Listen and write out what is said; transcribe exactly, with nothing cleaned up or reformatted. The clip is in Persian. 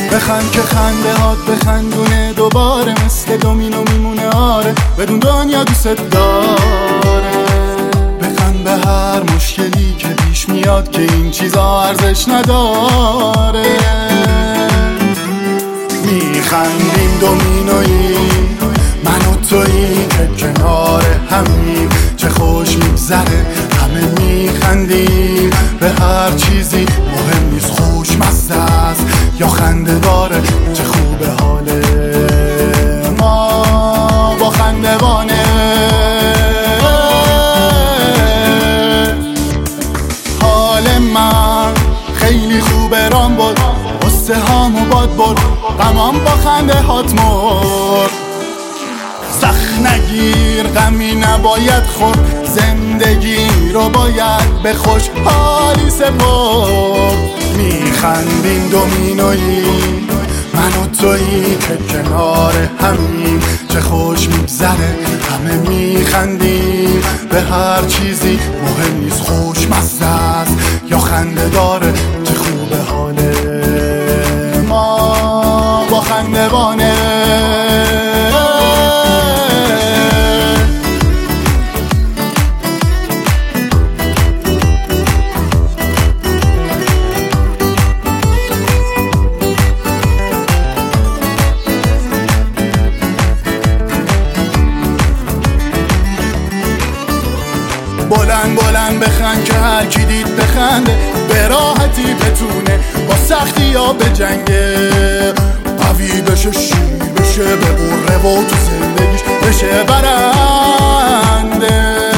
بخند که خنده هات بخندونه دوباره، مثل دومینو میمونه آره، بدون دنیا دوست داره. بخند به هر مشکلی که پیش میاد، که این چیزا ارزش نداره. میخندیم دومینویی من و تویی که کنار همیم، چه خوش میگذره همه میخندیم به هر چیزی، مهم نیست خوشمزه است یا خنده داره. چه خوبه حال ما با خندوانه، حال من خیلی خوبه رام بود، قصه هامو باد برد، غمام با خنده هات مرد. سخت نگیر غمی نباید خورد، زندگی رو باید به خوشحالی سپرد. میخندیم دومینویی من و تویی که کنار همیم، چه خوش میگذره همه میخندیم به هر چیزی، مهم نیست خوشمزه است یا خنده داره. چه خوبه حال ما با خندوانه. بلند بلند بخند که هر کی دید بخنده، به راحتی بتونه با سختی یا به جنگه، قوی بشه شیر بشه به قره و تو زندگیش بشه برنده.